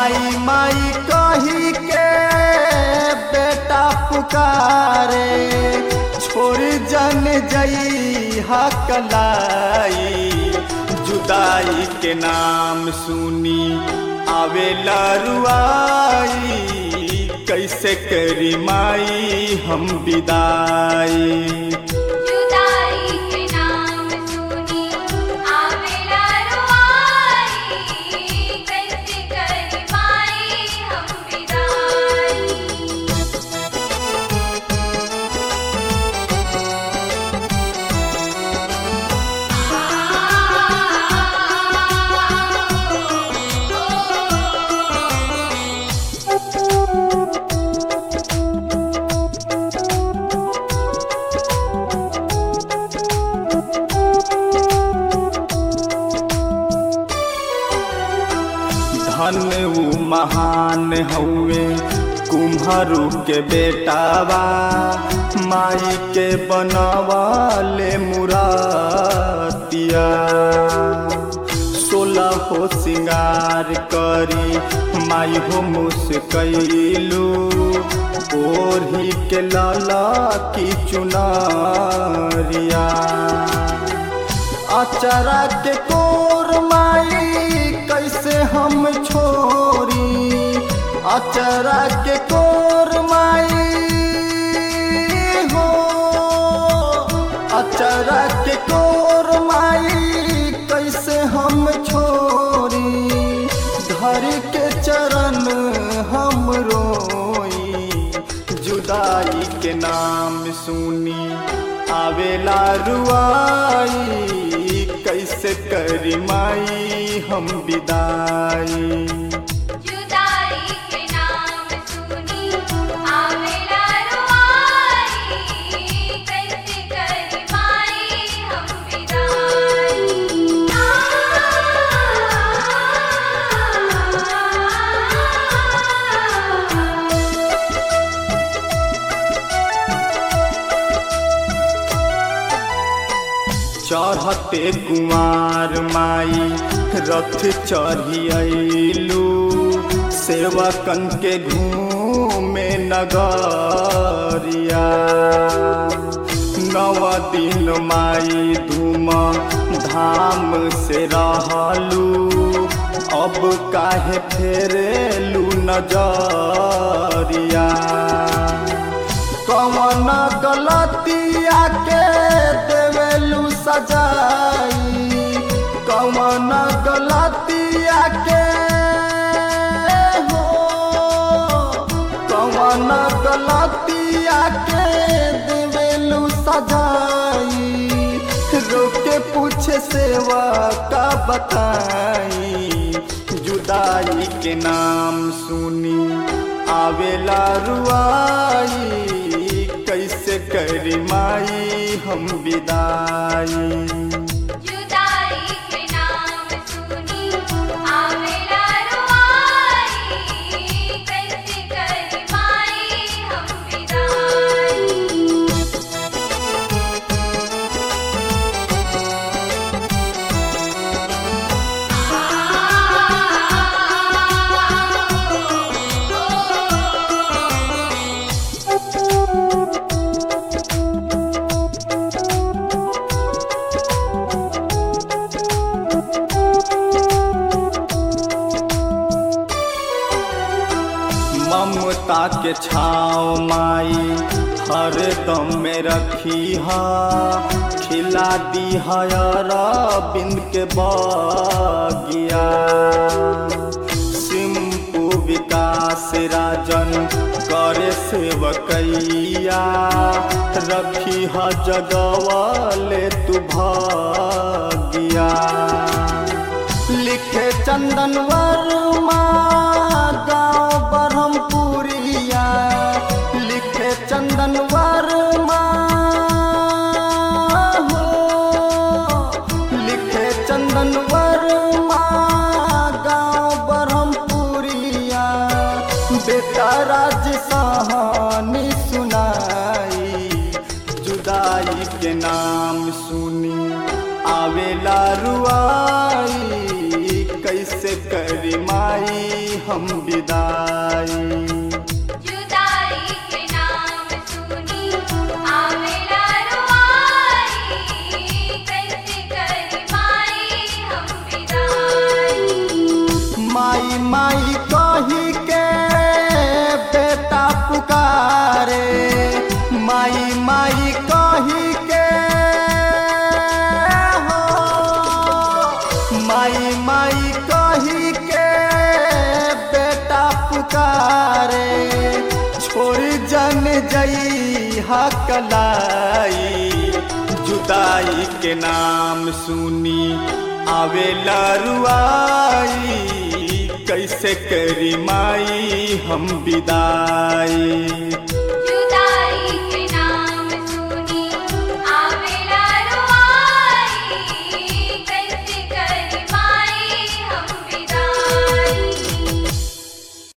माई माई कही के बेटा पुकारे, छोड़ जन जई हकलाई, जुदाई के नाम सुनी आवेला रुआई, कैसे करी माई हम विदाई। धन ऊ महान हउए कुम्हरू के बेटावा, माई के बनवाले मुरातिया, 16 हो सिंगार करी माई हो मुस्कैलू, ओढ़ी के लाला की चुनरिया, अचरा के कोर माई कैसे हम छोरी, अचरा के कोर माई हो, अचरा के कोर माई कैसे हम छोरी, घर के चरण हम रोई, जुदाई के नाम सुनी आवेला रुआई, कैसे करी माई हम विदाई। चढ़ते कुमार माई रथ चढ़ियलू, सेवकन के घूमे नगरिया, 9 दिन माई धूम धाम से रहलू, अब काहे फेरेलू नजरिया, कौन गलतिया के देवेलू सजाई, कौन गलतिया के हो, कौन गलतिया के देवेलू सजाई, रोके पूछे सेवा का बताई, जुदाई के नाम सुनी आवेला रुआई, कैसे करी माई हम विदाई। ममता के छाँव माई हर दम में रखी हा, खिला दी अरविंद के बगिया, सिंपू विकास राजन करे सेवकैया, रखी हा जगवाले तू भागिया, लिखे चंदन वर्मा गाँव ब्रह्मपुरिया, लिखे चंदन वर्मा हो, लिखे चंदन वर्मा गाँव ब्रह्मपुरिया, बेटा राज सहानी सुनाई, जुदाई के नाम सुनी आवेला रुआई, कैसे करी माई हम हम विदाई। जुदाई के नाम सुनी आवेला रुआई, कैसे करी माई हम विदाई। माई माई कही के बेटा पुकारे, माई माई कही के हो, माई माई कही के बेटा पुकारे, छोड़ जन जई हकलाई। जुदाई के नाम सुनी आवेला रुआई, कैसे करी माई हम विदाई।